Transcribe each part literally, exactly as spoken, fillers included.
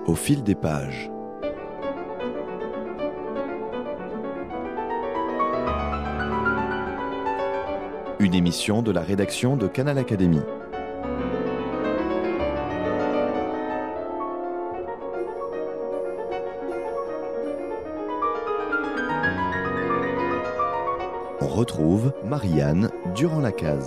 Au fil des pages. Une émission de la rédaction de Canal Académie. On retrouve Marianne durant la case.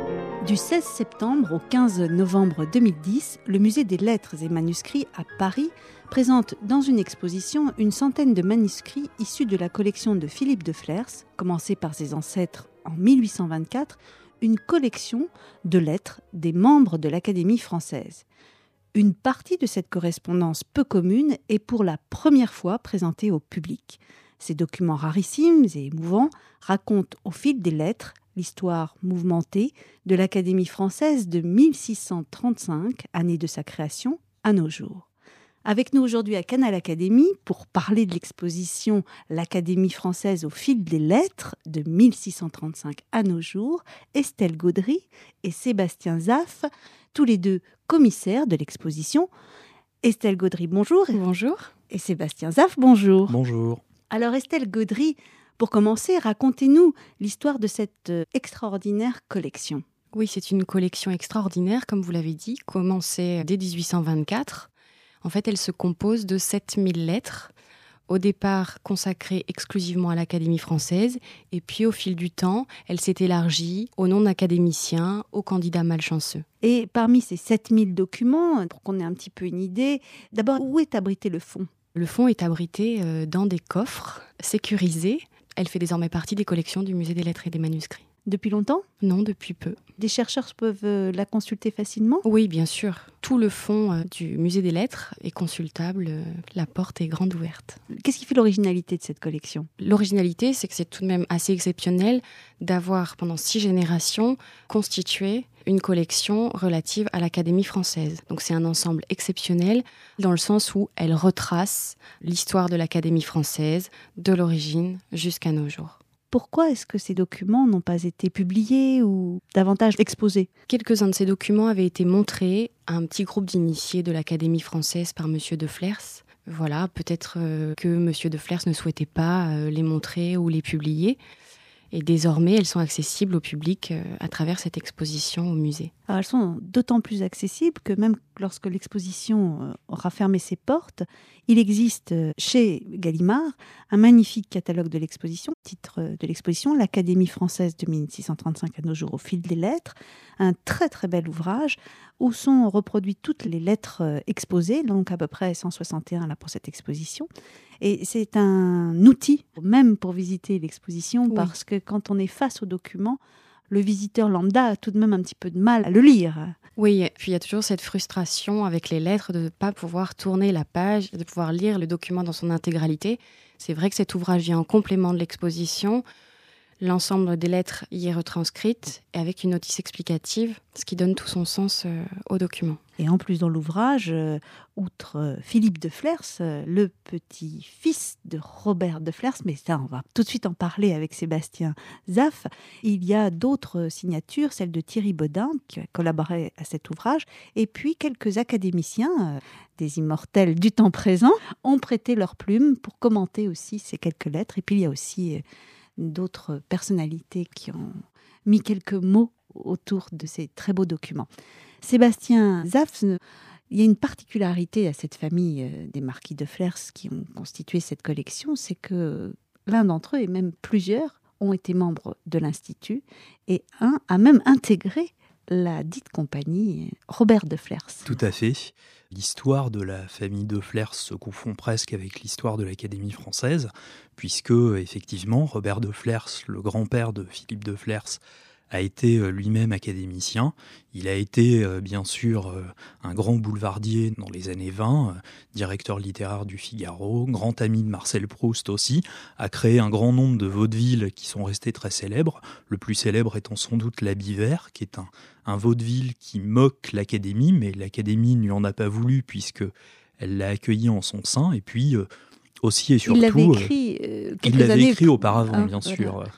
Du seize septembre au quinze novembre deux mille dix, le Musée des Lettres et Manuscrits à Paris présente dans une exposition une centaine de manuscrits issus de la collection de Philippe de Flers, commencée par ses ancêtres en mille huit cent vingt-quatre, une collection de lettres des membres de l'Académie française. Une partie de cette correspondance peu commune est pour la première fois présentée au public. Ces documents rarissimes et émouvants racontent au fil des lettres l'histoire mouvementée de l'Académie française de mille six cent trente-cinq, année de sa création, à nos jours. Avec nous aujourd'hui à Canal Académie pour parler de l'exposition L'Académie française au fil des lettres de mille six cent trente-cinq à nos jours, Estelle Gaudry et Sébastien Zaff, tous les deux commissaires de l'exposition. Estelle Gaudry, bonjour. Bonjour. Et Sébastien Zaff, bonjour. Bonjour. Alors Estelle Gaudry, pour commencer, racontez-nous l'histoire de cette extraordinaire collection. Oui, c'est une collection extraordinaire, comme vous l'avez dit, commencée dès dix-huit cent vingt-quatre. En fait, elle se compose de sept mille lettres, au départ consacrées exclusivement à l'Académie française, et puis au fil du temps, elle s'est élargie aux non-académiciens, aux candidats malchanceux. Et parmi ces sept mille documents, pour qu'on ait un petit peu une idée, d'abord, où est abrité le fond ? Le fond est abrité dans des coffres sécurisés. Elle fait désormais partie des collections du Musée des Lettres et des Manuscrits. Depuis longtemps ? Non, depuis peu. Des chercheurs peuvent la consulter facilement ? Oui, bien sûr. Tout le fond du Musée des Lettres est consultable. La porte est grande ouverte. Qu'est-ce qui fait l'originalité de cette collection ? L'originalité, c'est que c'est tout de même assez exceptionnel d'avoir, pendant six générations, constitué une collection relative à l'Académie française. Donc c'est un ensemble exceptionnel dans le sens où elle retrace l'histoire de l'Académie française, de l'origine jusqu'à nos jours. Pourquoi est-ce que ces documents n'ont pas été publiés ou davantage exposés ? Quelques-uns de ces documents avaient été montrés à un petit groupe d'initiés de l'Académie française par Monsieur de Flers. Voilà, peut-être euh, que Monsieur de Flers ne souhaitait pas euh, les montrer ou les publier. Et désormais, elles sont accessibles au public euh, à travers cette exposition au musée. Alors, elles sont d'autant plus accessibles que même lorsque l'exposition euh, aura fermé ses portes, il existe euh, chez Gallimard un magnifique catalogue de l'exposition, titre de l'exposition L'Académie française de mille six cent trente-cinq à nos jours au fil des lettres, un très très bel ouvrage où sont reproduites toutes les lettres euh, exposées, donc à peu près cent soixante et un là pour cette exposition. Et c'est un outil, même pour visiter l'exposition, oui. Parce que quand on est face au document, le visiteur lambda a tout de même un petit peu de mal à le lire. Oui, et puis il y a toujours cette frustration avec les lettres de ne pas pouvoir tourner la page, de pouvoir lire le document dans son intégralité. C'est vrai que cet ouvrage vient en complément de l'exposition. L'ensemble des lettres y est retranscrite et avec une notice explicative, ce qui donne tout son sens euh, au document. Et en plus dans l'ouvrage, euh, outre euh, Philippe de Flers, euh, le petit-fils de Robert de Flers, mais ça on va tout de suite en parler avec Sébastien Zaff, il y a d'autres signatures, celle de Thierry Bodin qui a collaboré à cet ouvrage, et puis quelques académiciens, euh, des immortels du temps présent, ont prêté leur plume pour commenter aussi ces quelques lettres. Et puis il y a aussi euh, d'autres personnalités qui ont mis quelques mots autour de ces très beaux documents. Sébastien Zaff, il y a une particularité à cette famille des marquis de Flers qui ont constitué cette collection, c'est que l'un d'entre eux, et même plusieurs, ont été membres de l'Institut, et un a même intégré la dite compagnie Robert de Flers. Tout à fait. L'histoire de la famille de Flers se confond presque avec l'histoire de l'Académie française, puisque, effectivement, Robert de Flers, le grand-père de Philippe de Flers, a été lui-même académicien. Il a été, euh, bien sûr, euh, un grand boulevardier dans les années vingt, euh, directeur littéraire du Figaro, grand ami de Marcel Proust aussi, a créé un grand nombre de vaudevilles qui sont restés très célèbres, le plus célèbre étant sans doute l'Habit Vert, qui est un, un vaudeville qui moque l'Académie, mais l'Académie ne lui en a pas voulu puisque elle l'a accueilli en son sein, et puis euh, aussi et surtout... Il l'avait écrit euh, quelques Il l'avait années... écrit auparavant, hein, bien voilà. sûr.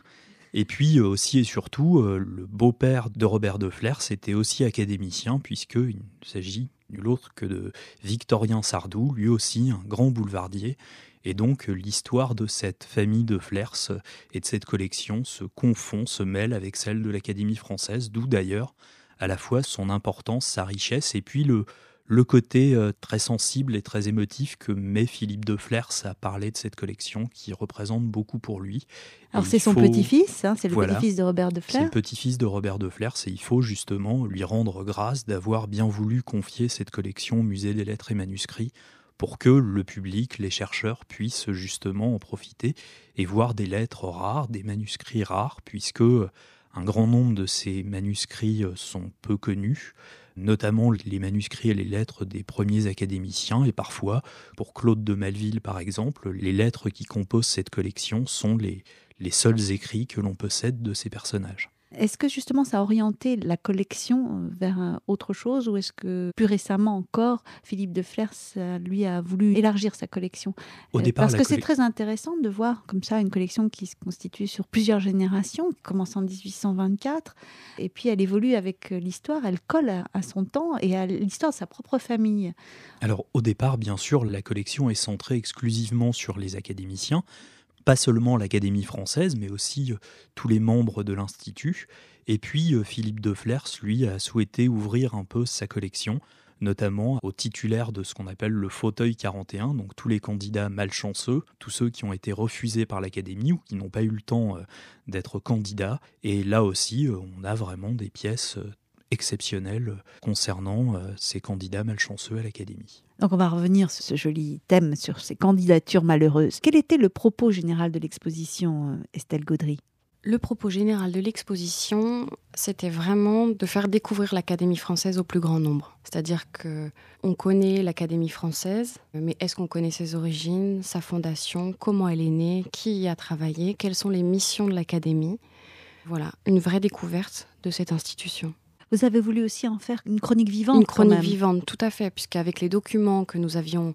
Et puis aussi et surtout, le beau-père de Robert de Flers était aussi académicien, puisqu'il s'agit nul autre que de Victorien Sardou, lui aussi un grand boulevardier. Et donc l'histoire de cette famille de Flers et de cette collection se confond, se mêle avec celle de l'Académie française, d'où d'ailleurs à la fois son importance, sa richesse, et puis le, le côté euh, très sensible et très émotif que met Philippe de Flers à parler de cette collection qui représente beaucoup pour lui. Alors et c'est son faut... petit-fils, hein, c'est le voilà. petit-fils de Robert de Flers. C'est le petit-fils de Robert de Flers et il faut justement lui rendre grâce d'avoir bien voulu confier cette collection au Musée des Lettres et Manuscrits pour que le public, les chercheurs puissent justement en profiter et voir des lettres rares, des manuscrits rares, puisque un grand nombre de ces manuscrits sont peu connus, notamment les manuscrits et les lettres des premiers académiciens, et parfois, pour Claude de Maleville par exemple, les lettres qui composent cette collection sont les, les seuls écrits que l'on possède de ces personnages. Est-ce que justement ça a orienté la collection vers autre chose, ou est-ce que plus récemment encore, Philippe de Flers, lui, a voulu élargir sa collection ? Au départ, Parce la que colle... c'est très intéressant de voir comme ça une collection qui se constitue sur plusieurs générations, qui commence en dix-huit cent vingt-quatre, et puis elle évolue avec l'histoire, elle colle à son temps et à l'histoire de sa propre famille. Alors au départ, bien sûr, la collection est centrée exclusivement sur les académiciens, pas seulement l'Académie française, mais aussi euh, tous les membres de l'Institut. Et puis, euh, Philippe de Flers, lui, a souhaité ouvrir un peu sa collection, notamment aux titulaires de ce qu'on appelle le fauteuil quarante et un, donc tous les candidats malchanceux, tous ceux qui ont été refusés par l'Académie ou qui n'ont pas eu le temps euh, d'être candidats. Et là aussi, euh, on a vraiment des pièces euh, exceptionnelles concernant euh, ces candidats malchanceux à l'Académie. Donc on va revenir sur ce joli thème, sur ces candidatures malheureuses. Quel était le propos général de l'exposition, Estelle Gaudry ? Le propos général de l'exposition, c'était vraiment de faire découvrir l'Académie française au plus grand nombre. C'est-à-dire qu'on connaît l'Académie française, mais est-ce qu'on connaît ses origines, sa fondation, comment elle est née, qui y a travaillé, quelles sont les missions de l'Académie ? Voilà, une vraie découverte de cette institution. Vous avez voulu aussi en faire une chronique vivante. Une chronique vivante, tout à fait, puisqu'avec les documents que nous avions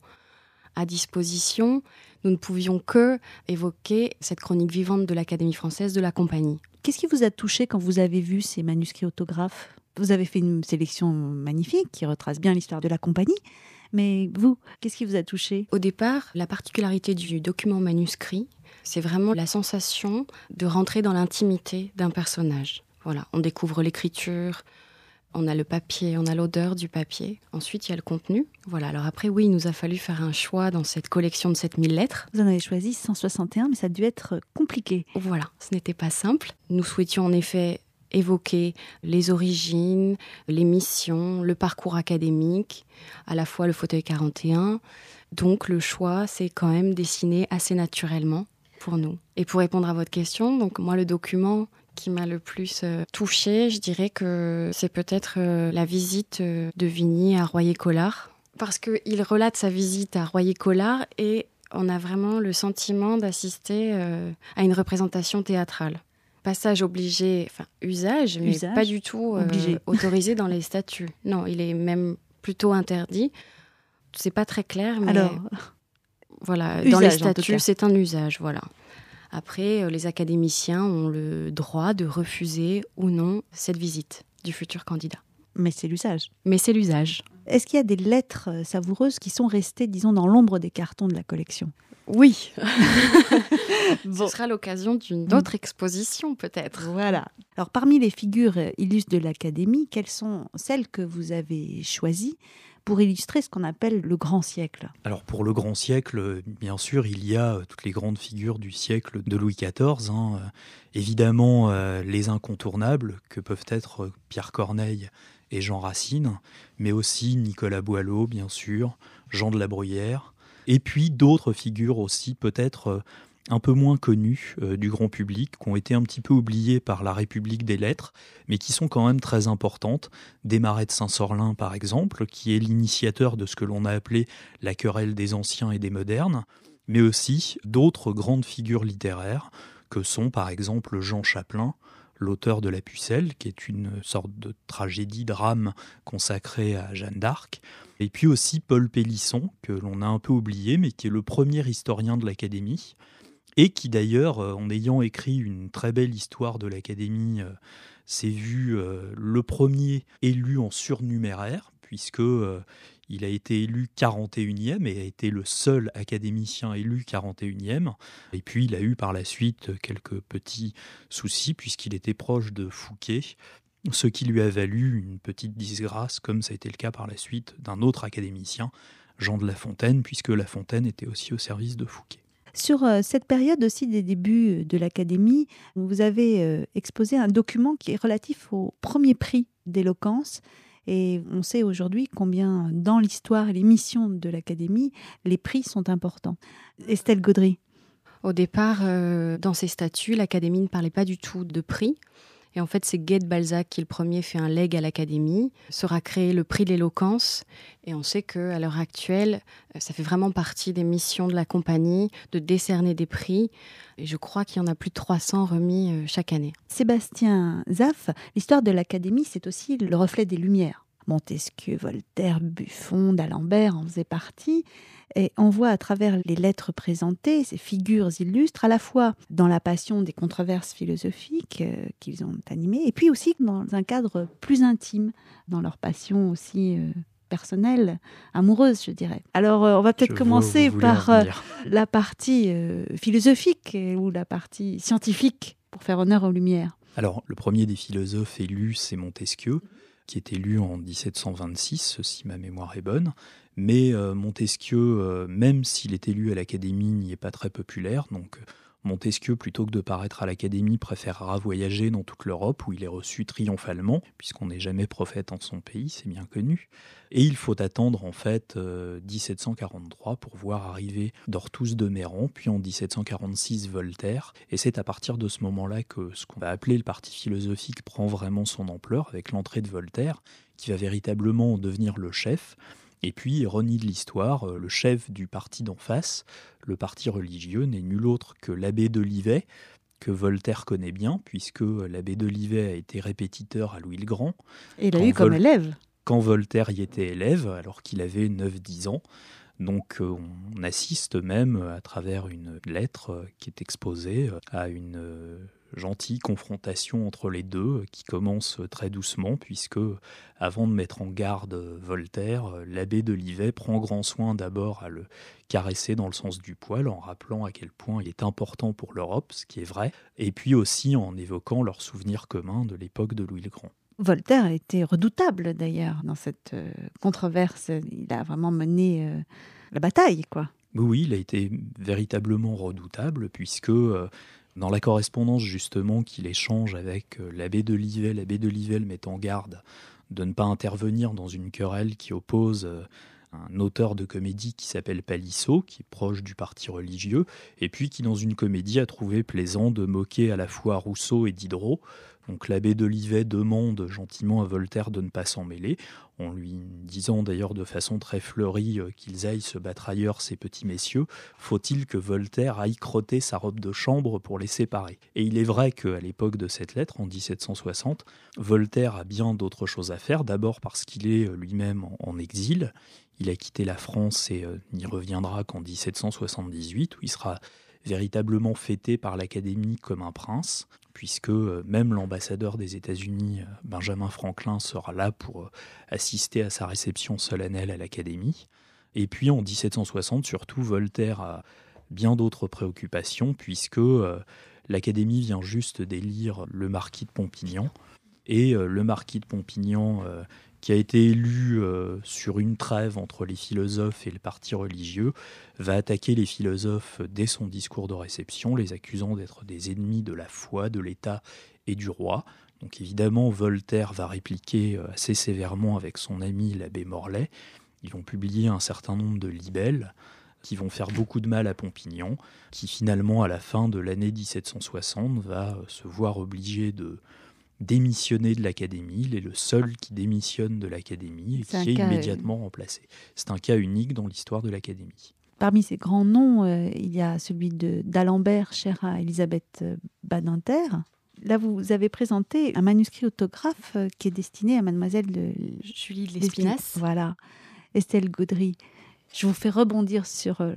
à disposition, nous ne pouvions que évoquer cette chronique vivante de l'Académie française, de la compagnie. Qu'est-ce qui vous a touché quand vous avez vu ces manuscrits autographes ? Vous avez fait une sélection magnifique qui retrace bien l'histoire de la compagnie, mais vous, qu'est-ce qui vous a touché ? Au départ, la particularité du document manuscrit, c'est vraiment la sensation de rentrer dans l'intimité d'un personnage. Voilà, on découvre l'écriture, on a le papier, on a l'odeur du papier. Ensuite, il y a le contenu. Voilà, alors après, oui, il nous a fallu faire un choix dans cette collection de sept mille lettres. Vous en avez choisi cent soixante et un, mais ça a dû être compliqué. Voilà, ce n'était pas simple. Nous souhaitions en effet évoquer les origines, les missions, le parcours académique, à la fois le fauteuil quarante et un. Donc, le choix s'est quand même dessiné assez naturellement pour nous. Et pour répondre à votre question, donc moi, le document qui m'a le plus euh, touchée, je dirais que c'est peut-être euh, la visite euh, de Vigny à Royer-Collard. Parce qu'il relate sa visite à Royer-Collard et on a vraiment le sentiment d'assister euh, à une représentation théâtrale. Passage obligé, enfin usage, mais usage, pas du tout euh, autorisé dans les statuts. Non, il est même plutôt interdit. C'est pas très clair, mais alors, voilà, usage, dans les statuts, c'est un usage, voilà. Après, les académiciens ont le droit de refuser ou non cette visite du futur candidat. Mais c'est l'usage. Mais c'est l'usage. Est-ce qu'il y a des lettres savoureuses qui sont restées, disons, dans l'ombre des cartons de la collection ? Oui. Bon. Ce sera l'occasion d'une autre exposition, peut-être. Voilà. Alors, parmi les figures illustres de l'Académie, quelles sont celles que vous avez choisies pour illustrer ce qu'on appelle le grand siècle? Alors pour le grand siècle, bien sûr, il y a toutes les grandes figures du siècle de Louis quatorze. Hein. Évidemment, euh, les incontournables, que peuvent être Pierre Corneille et Jean Racine, mais aussi Nicolas Boileau, bien sûr, Jean de la Bruyère, et puis d'autres figures aussi peut-être euh, un peu moins connues euh, du grand public, qui ont été un petit peu oubliées par la République des Lettres, mais qui sont quand même très importantes. Desmarets de Saint-Sorlin, par exemple, qui est l'initiateur de ce que l'on a appelé la querelle des anciens et des modernes, mais aussi d'autres grandes figures littéraires, que sont par exemple Jean Chapelain, l'auteur de La Pucelle, qui est une sorte de tragédie-drame consacrée à Jeanne d'Arc, et puis aussi Paul Pélisson, que l'on a un peu oublié, mais qui est le premier historien de l'Académie, et qui d'ailleurs, en ayant écrit une très belle histoire de l'Académie, s'est vu euh, le premier élu en surnuméraire, puisque euh, il a été élu quarante et unième et a été le seul académicien élu quarante et unième. Et puis il a eu par la suite quelques petits soucis, puisqu'il était proche de Fouquet, ce qui lui a valu une petite disgrâce, comme ça a été le cas par la suite d'un autre académicien, Jean de La Fontaine, puisque La Fontaine était aussi au service de Fouquet. Sur euh, cette période aussi des débuts de l'Académie, vous avez euh, exposé un document qui est relatif au premier prix d'éloquence. Et on sait aujourd'hui combien, dans l'histoire et les missions de l'Académie, les prix sont importants. Estelle Gaudry. Au départ, euh, dans ses statuts, l'Académie ne parlait pas du tout de prix. Et en fait, c'est Guy de Balzac qui, le premier, fait un legs à l'Académie. Sera créé le prix de l'éloquence. Et on sait qu'à l'heure actuelle, ça fait vraiment partie des missions de la compagnie de décerner des prix. Et je crois qu'il y en a plus de trois cents remis chaque année. Sébastien Zaff, l'histoire de l'Académie, c'est aussi le reflet des Lumières. Montesquieu, Voltaire, Buffon, d'Alembert en faisaient partie. Et on voit à travers les lettres présentées, ces figures illustres, à la fois dans la passion des controverses philosophiques euh, qu'ils ont animées, et puis aussi dans un cadre plus intime, dans leur passion aussi euh, personnelle, amoureuse, je dirais. Alors, euh, on va peut-être je commencer par euh, la partie euh, philosophique euh, ou la partie scientifique, pour faire honneur aux Lumières. Alors, le premier des philosophes élus, c'est Montesquieu, qui est élu en dix-sept cent vingt-six, si ma mémoire est bonne. Mais euh, Montesquieu, euh, même s'il est élu à l'Académie, n'y est pas très populaire. Donc Montesquieu, plutôt que de paraître à l'Académie, préférera voyager dans toute l'Europe, où il est reçu triomphalement, puisqu'on n'est jamais prophète en son pays, c'est bien connu. Et il faut attendre en fait euh, dix-sept cent quarante-trois pour voir arriver d'Orthous de Méran, puis en dix-sept cent quarante-six Voltaire. Et c'est à partir de ce moment-là que ce qu'on va appeler le parti philosophique prend vraiment son ampleur, avec l'entrée de Voltaire, qui va véritablement devenir le chef. Et puis, ironie de l'histoire, le chef du parti d'en face, le parti religieux, n'est nul autre que l'abbé d'Olivet, que Voltaire connaît bien, puisque l'abbé d'Olivet a été répétiteur à Louis le Grand. Et il a eu comme Vol- élève. Quand Voltaire y était élève, alors qu'il avait neuf dix ans. Donc on assiste même à travers une lettre qui est exposée à une gentille confrontation entre les deux qui commence très doucement, puisque avant de mettre en garde Voltaire, l'abbé d'Olivet prend grand soin d'abord à le caresser dans le sens du poil, en rappelant à quel point il est important pour l'Europe, ce qui est vrai, et puis aussi en évoquant leurs souvenirs communs de l'époque de Louis le Grand. Voltaire était redoutable d'ailleurs dans cette euh, controverse. Il a vraiment mené euh, la bataille, quoi. Oui, il a été véritablement redoutable, puisque euh, dans la correspondance justement qu'il échange avec euh, l'abbé d'Olivet, l'abbé d'Olivet le met en garde de ne pas intervenir dans une querelle qui oppose euh, un auteur de comédie qui s'appelle Palissot, qui est proche du parti religieux, et puis qui dans une comédie a trouvé plaisant de moquer à la fois Rousseau et Diderot. Donc l'abbé d'Olivet demande gentiment à Voltaire de ne pas s'en mêler, en lui disant d'ailleurs de façon très fleurie qu'ils aillent se battre ailleurs, ces petits messieurs. Faut-il que Voltaire aille crotter sa robe de chambre pour les séparer ? Et il est vrai qu'à l'époque de cette lettre, en dix-sept cent soixante, Voltaire a bien d'autres choses à faire, d'abord parce qu'il est lui-même en exil. Il a quitté la France et euh, n'y reviendra qu'en dix-sept cent soixante-dix-huit, où il sera véritablement fêté par l'Académie comme un prince, puisque euh, même l'ambassadeur des États-Unis, euh, Benjamin Franklin, sera là pour euh, assister à sa réception solennelle à l'Académie. Et puis en dix-sept cent soixante, surtout, Voltaire a bien d'autres préoccupations, puisque euh, l'Académie vient juste d'élire le marquis de Pompignan, et euh, le marquis de Pompignan, euh, qui a été élu euh, sur une trêve entre les philosophes et le parti religieux, va attaquer les philosophes dès son discours de réception, les accusant d'être des ennemis de la foi, de l'État et du roi. Donc évidemment, Voltaire va répliquer assez sévèrement avec son ami l'abbé Morlaix. Ils vont publier un certain nombre de libelles qui vont faire beaucoup de mal à Pompignan, qui finalement, à la fin de l'année dix-sept cent soixante, va se voir obligé de démissionner de l'Académie. Il est le seul qui démissionne de l'Académie et C'est qui est cas, immédiatement euh... remplacé. C'est un cas unique dans l'histoire de l'Académie. Parmi ces grands noms, euh, il y a celui de, d'Alembert, cher à Elisabeth Badinter. Là, vous avez présenté un manuscrit autographe euh, qui est destiné à mademoiselle de Julie de Lespinasse. Voilà. Estelle Gaudry, je vous fais rebondir sur euh,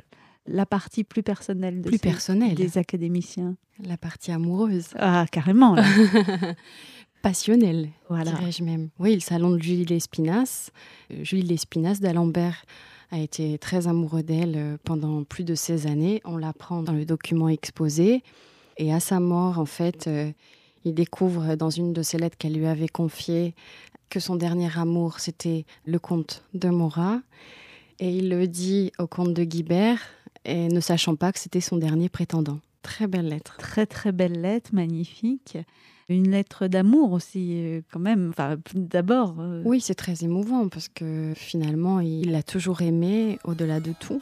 la partie plus personnelle, de plus ces, personnelle des académiciens. La partie amoureuse. Ah, carrément, là. Passionnelle, Voilà. dirais-je même. Oui, le salon de Julie Lespinasse. Euh, Julie Lespinasse d'Alembert a été très amoureux d'elle pendant plus de seize années. On l'apprend dans le document exposé. Et à sa mort, en fait, euh, il découvre dans une de ses lettres qu'elle lui avait confiées que son dernier amour, c'était le comte de Morat. Et il le dit au comte de Guibert, et ne sachant pas que c'était son dernier prétendant. Très belle lettre. Très, très belle lettre, magnifique. Une lettre d'amour aussi, euh, quand même. Enfin, d'abord. Euh... Oui, c'est très émouvant parce que finalement, il l'a toujours aimée au-delà de tout.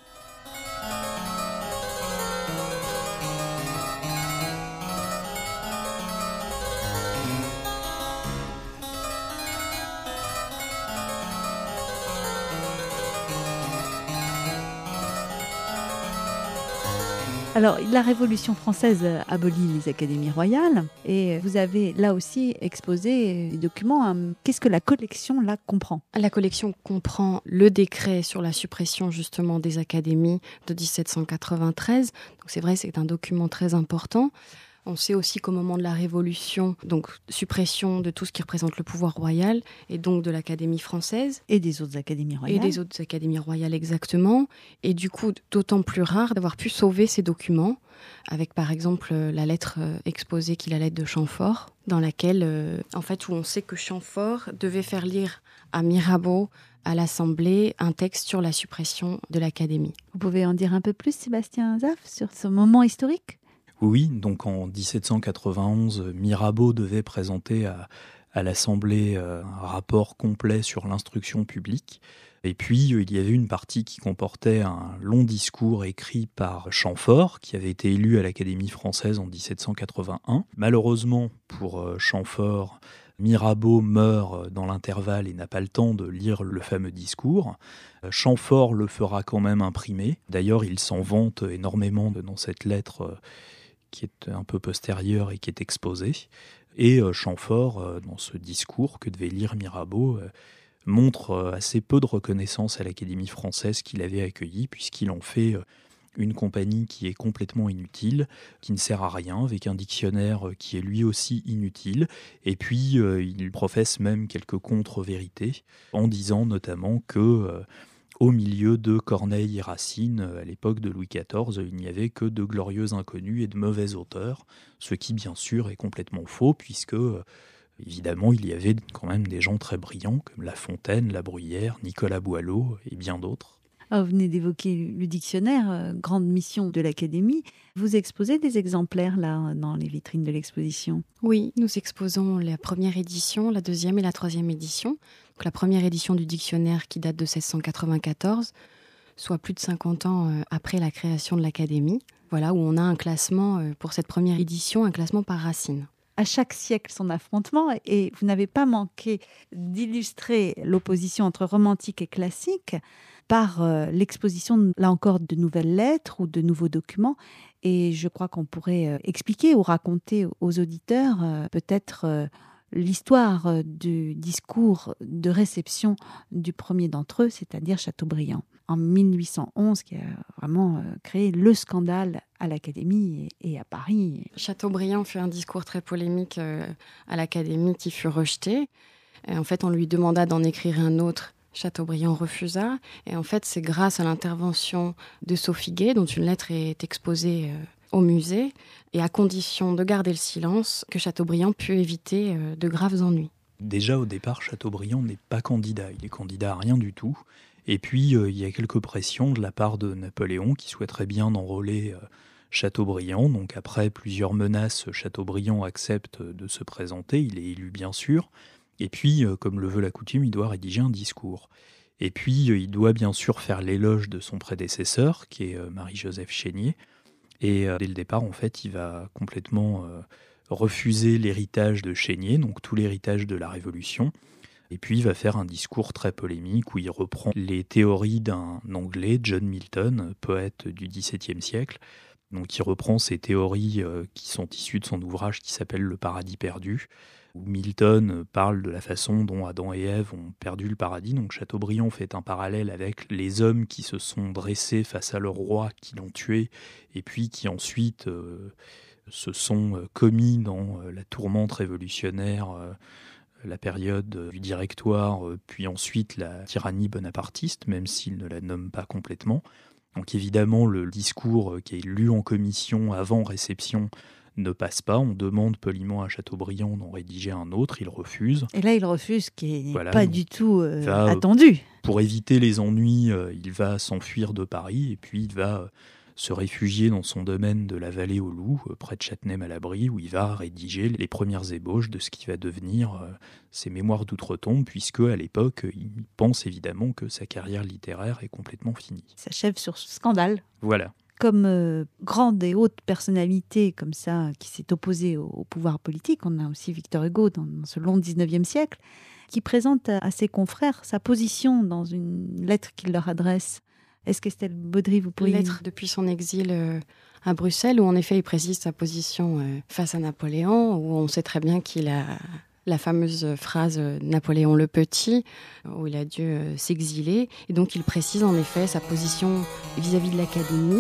Alors, la Révolution française abolit les académies royales et vous avez là aussi exposé des documents. Qu'est-ce que la collection là comprend ? La collection comprend le décret sur la suppression justement des académies de dix-sept cent quatre-vingt-treize. Donc c'est vrai, c'est un document très important. On sait aussi qu'au moment de la Révolution, donc suppression de tout ce qui représente le pouvoir royal et donc de l'Académie française. Et des autres académies royales. Et des autres académies royales, exactement. Et du coup, d'autant plus rare d'avoir pu sauver ces documents, avec par exemple la lettre exposée qui est la lettre de Chamfort, dans laquelle, euh, en fait, où on sait que Chamfort devait faire lire à Mirabeau, à l'Assemblée, un texte sur la suppression de l'Académie. Vous pouvez en dire un peu plus, Sébastien Zaff, sur ce moment historique ? Oui, donc en dix-sept cent quatre-vingt-onze, Mirabeau devait présenter à, à l'Assemblée euh, un rapport complet sur l'instruction publique. Et puis, il y avait une partie qui comportait un long discours écrit par Chamfort, qui avait été élu à l'Académie française en dix-sept cent quatre-vingt-un. Malheureusement, pour euh, Chamfort, Mirabeau meurt dans l'intervalle et n'a pas le temps de lire le fameux discours. Chamfort le fera quand même imprimer. D'ailleurs, il s'en vante énormément dans cette lettre euh, qui est un peu postérieure et qui est exposée. Et euh, Chamfort, euh, dans ce discours que devait lire Mirabeau, euh, montre euh, assez peu de reconnaissance à l'Académie française qu'il avait accueillie, puisqu'il en fait euh, une compagnie qui est complètement inutile, qui ne sert à rien, avec un dictionnaire qui est lui aussi inutile. Et puis, euh, il professe même quelques contre-vérités, en disant notamment que... Euh, Au milieu de Corneille et Racine, à l'époque de Louis quatorze, il n'y avait que de glorieux inconnus et de mauvais auteurs, ce qui bien sûr est complètement faux, puisque évidemment il y avait quand même des gens très brillants comme La Fontaine, La Bruyère, Nicolas Boileau et bien d'autres. Ah, vous venez d'évoquer le dictionnaire, euh, grande mission de l'Académie. Vous exposez des exemplaires là dans les vitrines de l'exposition ? Oui, nous exposons la première édition, la deuxième et la troisième édition. Donc, la première édition du dictionnaire qui date de seize cent quatre-vingt-quatorze, soit plus de cinquante ans euh, après la création de l'Académie. Voilà, où on a un classement euh, pour cette première édition, un classement par Racine. À chaque siècle, son affrontement, et vous n'avez pas manqué d'illustrer l'opposition entre romantique et classique par euh, l'exposition, là encore, de nouvelles lettres ou de nouveaux documents. Et je crois qu'on pourrait euh, expliquer ou raconter aux auditeurs euh, peut-être euh, l'histoire euh, du discours de réception du premier d'entre eux, c'est-à-dire Chateaubriand, en mille huit cent onze, qui a vraiment euh, créé le scandale à l'Académie et, et à Paris. Chateaubriand fait un discours très polémique euh, à l'Académie qui fut rejeté. Et en fait, on lui demanda d'en écrire un autre. Chateaubriand refusa. Et en fait, c'est grâce à l'intervention de Sophie Gay, dont une lettre est exposée euh, au musée, et à condition de garder le silence, que Chateaubriand put éviter euh, de graves ennuis. Déjà, au départ, Chateaubriand n'est pas candidat. Il est candidat à rien du tout. Et puis, euh, il y a quelques pressions de la part de Napoléon qui souhaiterait bien enrôler euh, Chateaubriand. Donc après plusieurs menaces, Chateaubriand accepte de se présenter. Il est élu, bien sûr. Et puis, euh, comme le veut la coutume, il doit rédiger un discours. Et puis, euh, il doit bien sûr faire l'éloge de son prédécesseur, qui est euh, Marie-Joseph Chénier. Et euh, dès le départ, en fait, il va complètement euh, refuser l'héritage de Chénier, donc tout l'héritage de la Révolution. Et puis, il va faire un discours très polémique où il reprend les théories d'un Anglais, John Milton, poète du dix-septième siècle. Donc, il reprend ces théories euh, qui sont issues de son ouvrage qui s'appelle « Le paradis perdu », où Milton parle de la façon dont Adam et Ève ont perdu le paradis. Donc Chateaubriand fait un parallèle avec les hommes qui se sont dressés face à leur roi, qui l'ont tué, et puis qui ensuite euh, se sont commis dans la tourmente révolutionnaire, euh, la période du Directoire, puis ensuite la tyrannie bonapartiste, même s'il ne la nomme pas complètement. Donc évidemment, le discours qui est lu en commission avant réception ne passe pas. On demande poliment à Chateaubriand d'en rédiger un autre, il refuse. Et là, il refuse, ce qui n'est Voilà, pas du tout euh, va, attendu. Pour éviter les ennuis, euh, il va s'enfuir de Paris, et puis il va euh, se réfugier dans son domaine de la Vallée aux Loups, euh, près de Châtenay-Malabry, où il va rédiger les premières ébauches de ce qui va devenir euh, ses mémoires d'outre-tombe, puisque à l'époque, il pense évidemment que sa carrière littéraire est complètement finie. Il s'achève sur ce scandale. Voilà. Comme euh, grande et haute personnalité comme ça, qui s'est opposée au, au pouvoir politique, on a aussi Victor Hugo dans, dans ce long dix-neuvième siècle, qui présente à, à ses confrères sa position dans une lettre qu'il leur adresse. Est-ce qu'Estelle Baudry, vous pourriez... Lettre depuis son exil euh, à Bruxelles, où en effet il précise sa position euh, face à Napoléon, où on sait très bien qu'il a la fameuse phrase euh, « Napoléon le Petit », où il a dû euh, s'exiler. Et donc il précise en effet sa position vis-à-vis de l'Académie.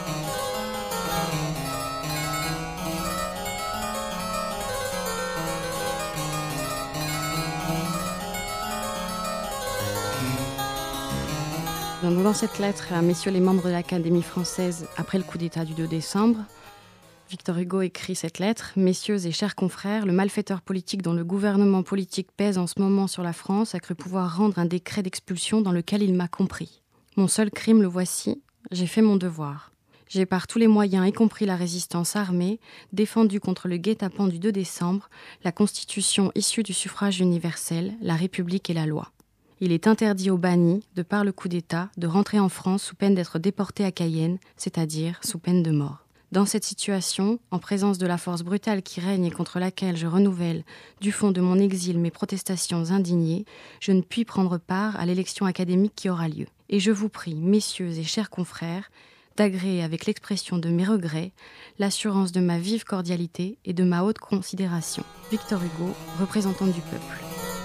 Donc, dans cette lettre à messieurs les membres de l'Académie française, après le coup d'État du deux décembre, Victor Hugo écrit cette lettre. « Messieurs et chers confrères, le malfaiteur politique dont le gouvernement politique pèse en ce moment sur la France a cru pouvoir rendre un décret d'expulsion dans lequel il m'a compris. Mon seul crime, le voici. J'ai fait mon devoir. J'ai par tous les moyens, y compris la résistance armée, défendu contre le guet-apens du deux décembre la Constitution issue du suffrage universel, la République et la loi. Il est interdit aux bannis, de par le coup d'État, de rentrer en France sous peine d'être déporté à Cayenne, c'est-à-dire sous peine de mort. Dans cette situation, en présence de la force brutale qui règne et contre laquelle je renouvelle, du fond de mon exil, mes protestations indignées, je ne puis prendre part à l'élection académique qui aura lieu. Et je vous prie, messieurs et chers confrères, d'agréer avec l'expression de mes regrets, l'assurance de ma vive cordialité et de ma haute considération. Victor Hugo, représentant du peuple. »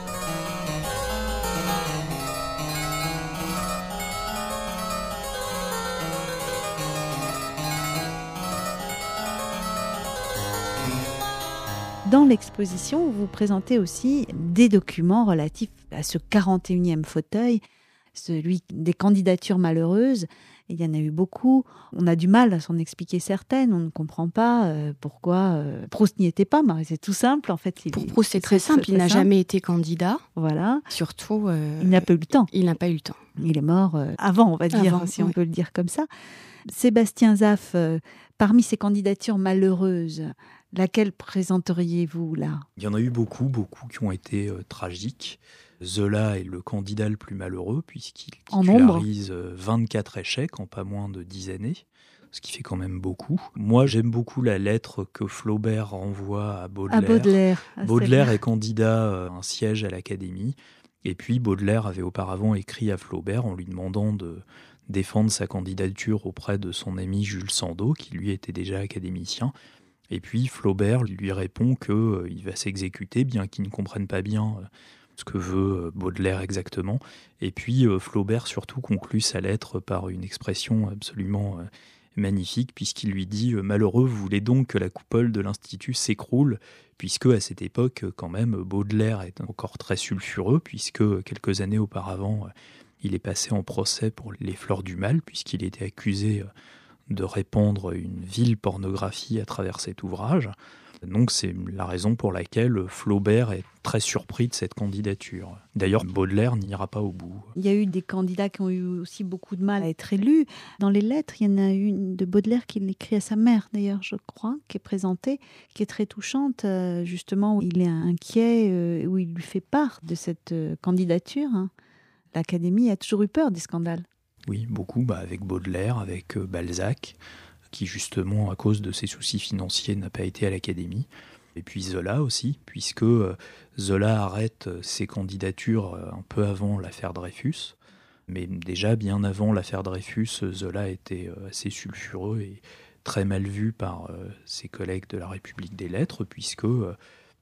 Dans l'exposition, vous présentez aussi des documents relatifs à ce quarante et unième fauteuil, celui des candidatures malheureuses. Il y en a eu beaucoup. On a du mal à s'en expliquer certaines. On ne comprend pas euh, pourquoi euh, Proust n'y était pas. Mais c'est tout simple, en fait. Il, Pour Proust, c'est très c'est simple. très Il n'a simple. jamais été candidat. Voilà. Surtout, euh, il n'a pas eu le temps. Il n'a pas eu le temps. Il est mort euh, avant, on va dire, Avant, si oui. on peut le dire comme ça. Sébastien Zaff, euh, parmi ces candidatures malheureuses, laquelle présenteriez-vous là ? Il y en a eu beaucoup, beaucoup qui ont été euh, tragiques. Zola est le candidat le plus malheureux puisqu'il titularise euh, vingt-quatre échecs en pas moins de dix années, ce qui fait quand même beaucoup. Moi, j'aime beaucoup la lettre que Flaubert envoie à Baudelaire. À Baudelaire. Ah, Baudelaire est candidat à un siège à l'Académie. Et puis Baudelaire avait auparavant écrit à Flaubert en lui demandant de défendre sa candidature auprès de son ami Jules Sandeau, qui lui était déjà académicien. Et puis Flaubert lui répond qu'il euh, va s'exécuter, bien qu'il ne comprenne pas bien euh, ce que veut euh, Baudelaire exactement. Et puis euh, Flaubert surtout conclut sa lettre par une expression absolument euh, magnifique, puisqu'il lui dit euh, « Malheureux, vous voulez donc que la coupole de l'Institut s'écroule ?» Puisque à cette époque, quand même, Baudelaire est encore très sulfureux, puisque quelques années auparavant, euh, il est passé en procès pour les Fleurs du Mal, puisqu'il était accusé euh, de répandre une vile pornographie à travers cet ouvrage. Donc c'est la raison pour laquelle Flaubert est très surpris de cette candidature. D'ailleurs, Baudelaire n'ira pas au bout. Il y a eu des candidats qui ont eu aussi beaucoup de mal à être élus. Dans les lettres, il y en a une de Baudelaire qui l'écrit à sa mère, d'ailleurs, je crois, qui est présentée, qui est très touchante, justement, où il est inquiet, où il lui fait part de cette candidature. L'Académie a toujours eu peur des scandales. Oui, beaucoup, bah avec Baudelaire, avec euh, Balzac, qui justement, à cause de ses soucis financiers, n'a pas été à l'Académie. Et puis Zola aussi, puisque euh, Zola arrête ses candidatures euh, un peu avant l'affaire Dreyfus. Mais déjà, bien avant l'affaire Dreyfus, Zola était euh, assez sulfureux et très mal vu par euh, ses collègues de la République des Lettres, puisque euh,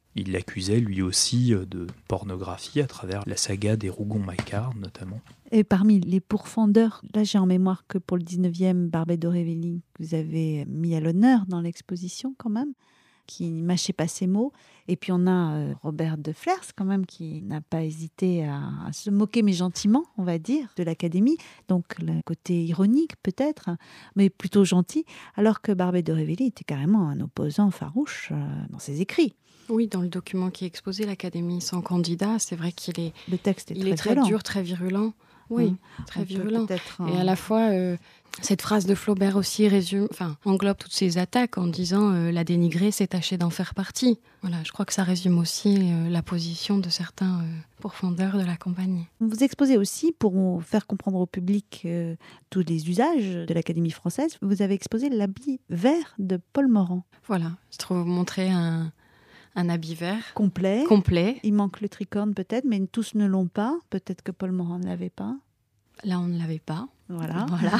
Il l'accusait lui aussi de pornographie à travers la saga des Rougon-Macquart notamment. Et parmi les pourfendeurs, là j'ai en mémoire que pour le dix-neuvième, Barbey d'Aurevilly, vous avez mis à l'honneur dans l'exposition quand même, qui ne mâchait pas ses mots. Et puis on a euh, Robert de Flers quand même, qui n'a pas hésité à, à se moquer, mais gentiment, on va dire, de l'Académie. Donc le côté ironique peut-être, mais plutôt gentil, alors que Barbey d'Aurevilly était carrément un opposant farouche euh, dans ses écrits. Oui, dans le document qui est exposé, l'Académie sans candidat, c'est vrai qu'il est, le texte est il très, est très violent. dur, très virulent. Oui, mmh. très On virulent. Hein. Et à la fois, euh, cette phrase de Flaubert aussi résume, enfin, englobe toutes ces attaques en disant euh, la dénigrer, c'est tâcher d'en faire partie. Voilà, je crois que ça résume aussi euh, la position de certains euh, pourfendeurs de la compagnie. Vous exposez aussi, pour faire comprendre au public euh, tous les usages de l'Académie française, vous avez exposé l'habit vert de Paul Morand. Voilà, je trouve montrer un... un habit vert. Complet. Complet. Il manque le tricorne peut-être, mais tous ne l'ont pas. Peut-être que Paul Morand ne l'avait pas. Là, on ne l'avait pas. Voilà. voilà.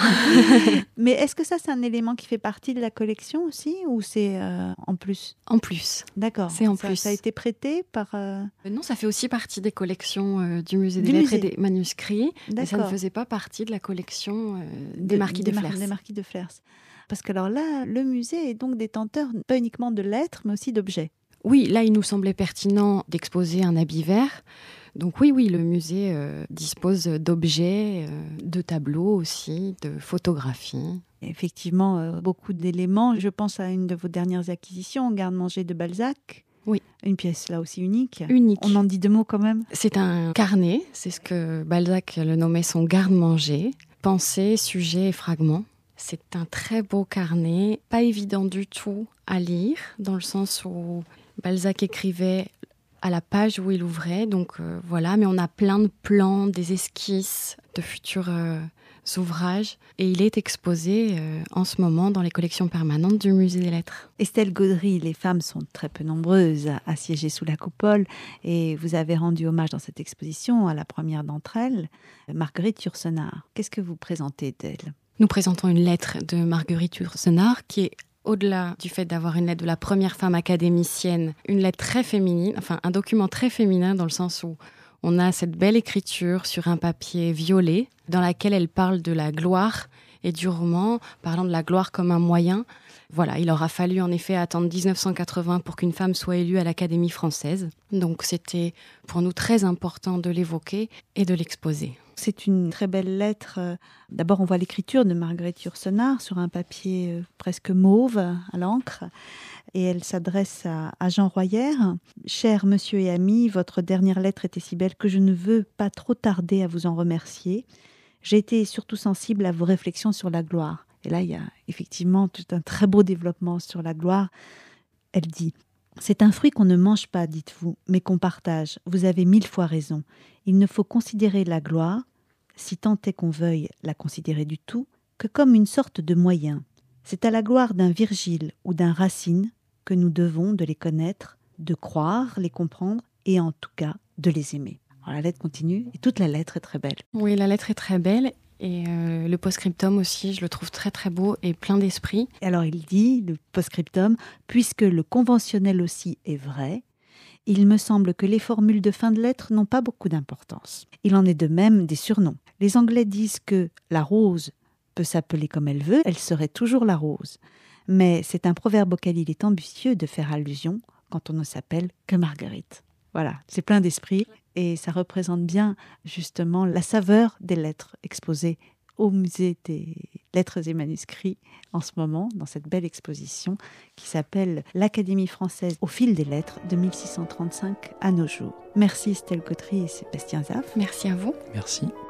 Mais est-ce que ça, c'est un élément qui fait partie de la collection aussi, ou c'est euh, en plus ? En plus. D'accord. C'est en ça, plus. Ça a été prêté par... Euh... Non, ça fait aussi partie des collections euh, du Musée des du Lettres musée. et des Manuscrits. Mais ça ne D'accord. faisait pas partie de la collection euh, de, des Marquis de, des, de Flers. Des Marquis de Flers. Parce que alors là, le musée est donc détenteur, pas uniquement de lettres, mais aussi d'objets. Oui, là, il nous semblait pertinent d'exposer un habit vert. Donc oui, oui, le musée euh, dispose d'objets, euh, de tableaux aussi, de photographies. Effectivement, euh, beaucoup d'éléments. Je pense à une de vos dernières acquisitions, Garde-manger de Balzac. Oui. Une pièce là aussi unique. Unique. On en dit deux mots quand même. C'est un carnet, c'est ce que Balzac le nommait son garde-manger. Pensées, sujets et fragments. C'est un très beau carnet, pas évident du tout à lire, dans le sens où Balzac écrivait à la page où il ouvrait, donc euh, voilà, mais on a plein de plans, des esquisses de futurs euh, ouvrages, et il est exposé euh, en ce moment dans les collections permanentes du Musée des Lettres. Estelle Gaudry, les femmes sont très peu nombreuses à, à siéger sous la coupole, et vous avez rendu hommage dans cette exposition à la première d'entre elles, Marguerite Yourcenar. Qu'est-ce que vous présentez d'elle ? Nous présentons une lettre de Marguerite Yourcenar qui est, au-delà du fait d'avoir une lettre de la première femme académicienne, une lettre très féminine, enfin un document très féminin dans le sens où on a cette belle écriture sur un papier violet dans laquelle elle parle de la gloire et du roman, parlant de la gloire comme un moyen. Voilà, il aura fallu en effet attendre dix-neuf cent quatre-vingts pour qu'une femme soit élue à l'Académie française. Donc c'était pour nous très important de l'évoquer et de l'exposer. C'est une très belle lettre. D'abord, on voit l'écriture de Marguerite Yourcenar sur un papier presque mauve à l'encre. Et elle s'adresse à, à Jean Royer. « Cher monsieur et ami, votre dernière lettre était si belle que je ne veux pas trop tarder à vous en remercier. J'ai été surtout sensible à vos réflexions sur la gloire. » Et là, il y a effectivement tout un très beau développement sur la gloire. Elle dit « C'est un fruit qu'on ne mange pas, dites-vous, mais qu'on partage. Vous avez mille fois raison. Il ne faut considérer la gloire, si tant est qu'on veuille la considérer du tout, que comme une sorte de moyen. C'est à la gloire d'un Virgile ou d'un Racine que nous devons de les connaître, de croire, les comprendre et en tout cas de les aimer. » Alors la lettre continue et toute la lettre est très belle. Oui, la lettre est très belle et euh, le post-scriptum aussi, je le trouve très très beau et plein d'esprit. Et alors il dit, le post-scriptum, puisque le conventionnel aussi est vrai, il me semble que les formules de fin de lettre n'ont pas beaucoup d'importance. Il en est de même des surnoms. Les Anglais disent que la rose peut s'appeler comme elle veut, elle serait toujours la rose. Mais c'est un proverbe auquel il est ambitieux de faire allusion quand on ne s'appelle que Marguerite. Voilà, c'est plein d'esprit et ça représente bien justement la saveur des lettres exposées au Musée des Lettres et Manuscrits en ce moment, dans cette belle exposition qui s'appelle l'Académie française au fil des lettres de mille six cent trente-cinq à nos jours. Merci Estelle Gaudry et Sébastien Zaff. Merci à vous. Merci.